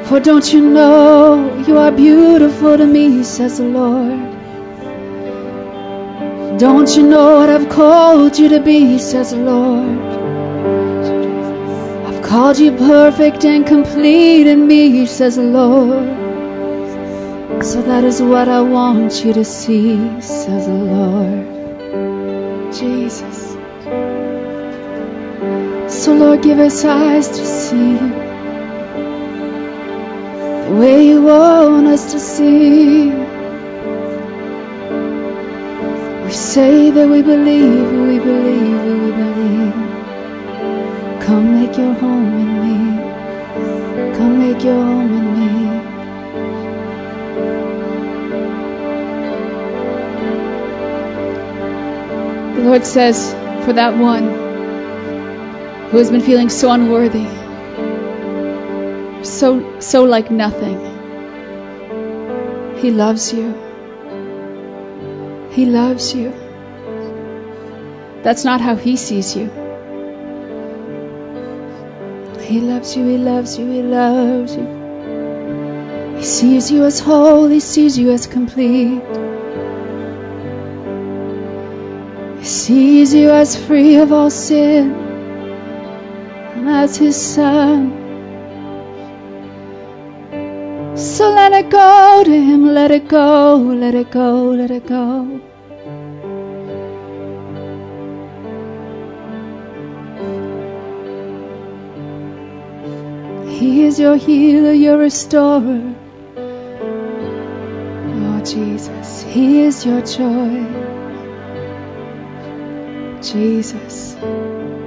For don't you know you are beautiful to me, says the Lord. Don't you know what I've called you to be, says the Lord. I've called you perfect and complete in me, says the Lord. So that is what I want you to see, says the Lord. Jesus. So Lord, give us eyes to see the way you want us to see. We say that we believe, we believe, we believe. Come make your home in me. Come make your home in me. The Lord says, for that one who has been feeling so unworthy, so like nothing, He loves you. He loves you. That's not how He sees you. He loves you, He loves you, He loves you. He sees you as whole, He sees you as complete. He sees you as free of all sin and as His Son. So let it go to Him, let it go, let it go, let it go. He is your healer, your restorer. Oh, Jesus. He is your joy. Jesus.